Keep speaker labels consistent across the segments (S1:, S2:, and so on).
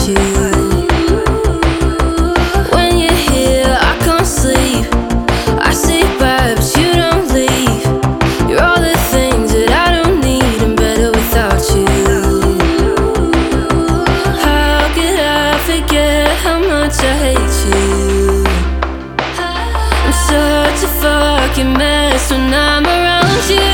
S1: you. When you're here, I can't sleep. I say bye, but you don't leave. You're all the things that I don't need. I'm better without you. How could I forget how much I hate you? I'm such a fucking mess when I'm around you.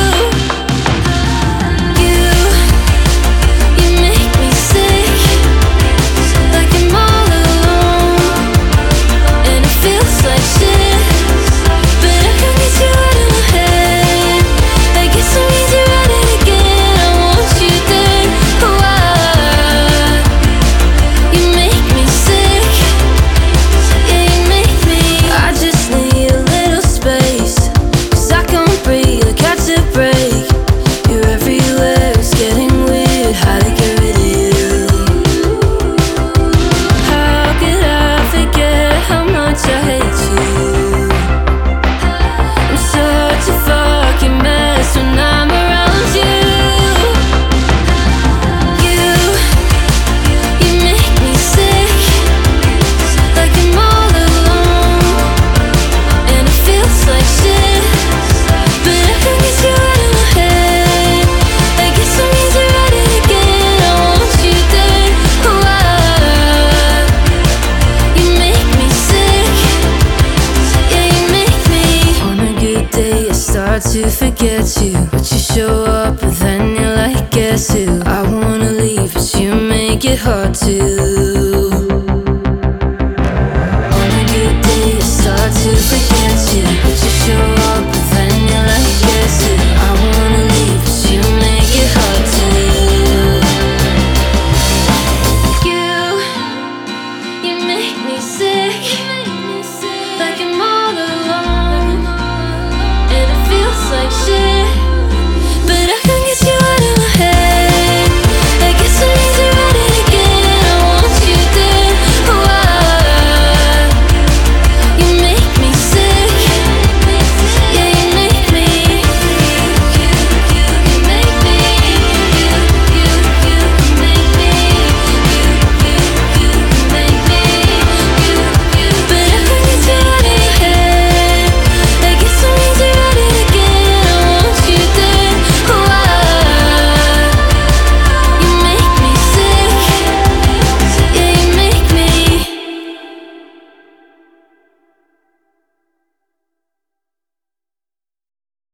S1: To forget you, but you show up and then you're like, guess who? I wanna leave, but you make it hard to.